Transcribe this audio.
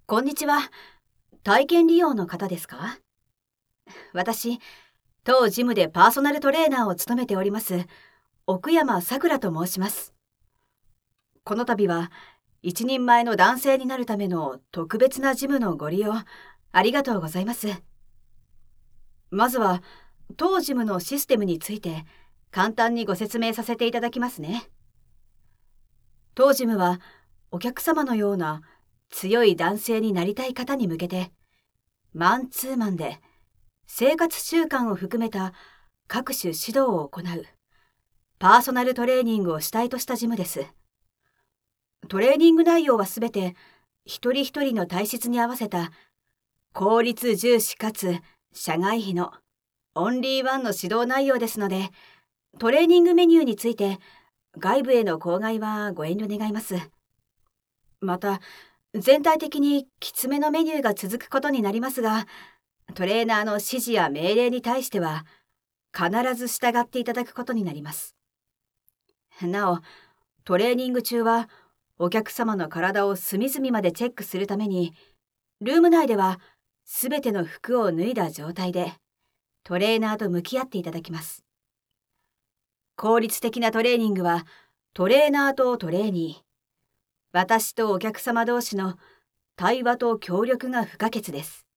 こんにちは。体験利用の方ですか？私、当ジムでパーソナルトレーナーを務めております、奥山さくらと申します。この度は、一人前の男性になるための特別なジムのご利用、ありがとうございます。まずは、当ジムのシステムについて、簡単にご説明させていただきますね。当ジムは、お客様のような強い男性になりたい方に向けて、マンツーマンで、生活習慣を含めた各種指導を行うパーソナルトレーニングを主体としたジムです。トレーニング内容はすべて一人一人の体質に合わせた効率重視かつ社外費のオンリーワンの指導内容ですので、トレーニングメニューについて外部への口外はご遠慮願います。また、全体的にきつめのメニューが続くことになりますが、トレーナーの指示や命令に対しては必ず従っていただくことになります。なお、トレーニング中はお客様の体を隅々までチェックするために、ルーム内ではすべての服を脱いだ状態でトレーナーと向き合っていただきます。効率的なトレーニングはトレーナーとトレーニー、私とお客様同士の対話と協力が不可欠です。